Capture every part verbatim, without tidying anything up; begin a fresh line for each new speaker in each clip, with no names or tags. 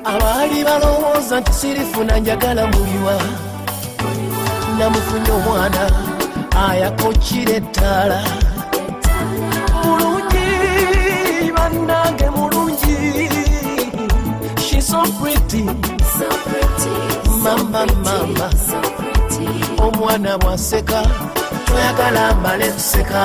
Abali balowooza nti sirifuna njagala muliwa namufunye omwana ayakokkira ettaala mulungi bannange mulungi she's so pretty so pretty mama mama so pretty omwana bwaseka toyagala amale kuseka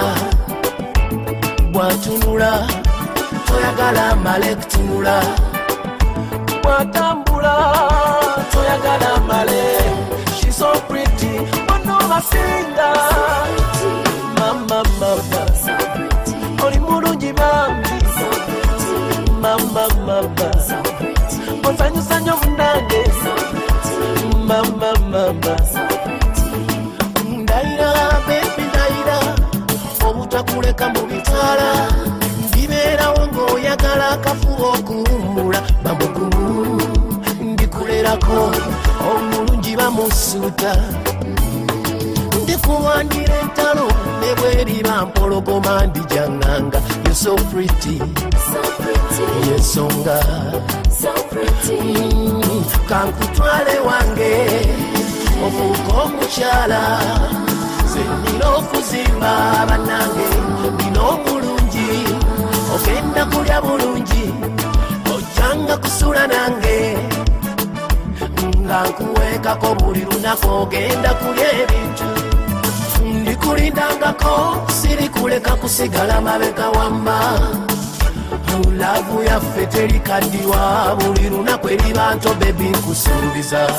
bwatunula toyagala amale kutunula bwatambula toyagala amale she's so pretty ono basinga mama mama so pretty oli mulungi bambi so pretty mama mama so pretty onsanyusa nnyo munange so pretty mama mama so pretty ndaira baby ndaira obutakuleka mu bitala ndibeerawo ng'oyagala akafuba okuwummula bamugumu ndikulerako omulungi bamusuuta ndikuwandira entalo ne bweriba mpologoma ndijanganga you're so pretty so pretty yensonga so pretty mm, kankutwale wange ofuuka omukyala zenina okuzimba bannange nina omulungi ogenda kulya bulungi ojjanga kusula nange nga nkuweekako buli lunaku ogenda kulya ebintu ndikulindangako sirikuleka kusigala mabega wamma laavu yaffe terikaddiwa buli lunaku eriba nto bebi nkusuubiza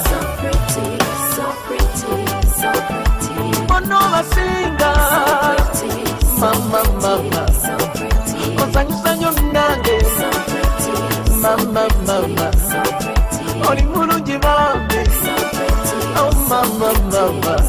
ono basinga mama mama onsanyusa nnyo munange mama mama oli mulungi bambi oh mama mama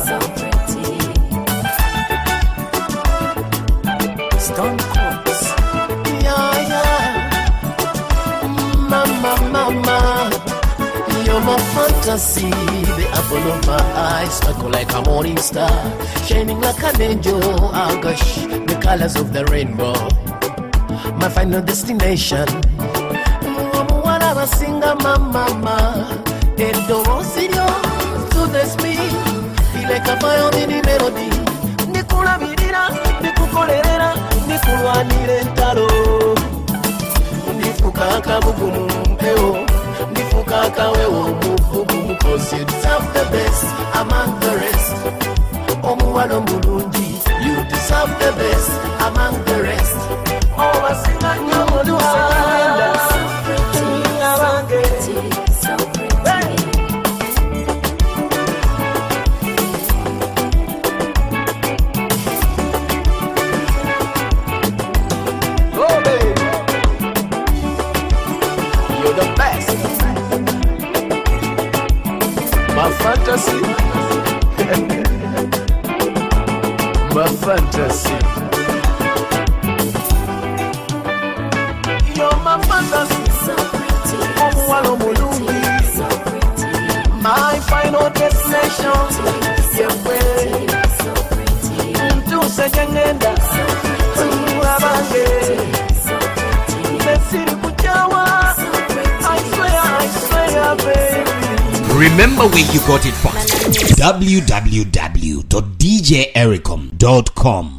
Stone Cold yeah yeah mama mama you're my fantasy the apple of my eyes sparkle like a morning star shining like an angel oh gosh the colors of the rainbow my final destination mwana basinga mama endowoziryo to the speed feel like a violin melody ndikulabirira ndikukolerera ndikulwanira entalo ndifuka akabugu mu mpewo ndifuka akawewo mu bugumu cause you deserve the best among the rest omuwala omulungi you deserve the best among the rest oh basinga nnyo mulwanda abange so pretty oh baby you're the best my fantasy my fantasy you're my fantasy so pretty omuwala omulungi so pretty my final destination yewe so pretty ntuse gyengenda abange nesiri kujawa I swear I swear baby.
Remember where you got it from. w w w dot d j ericom dot com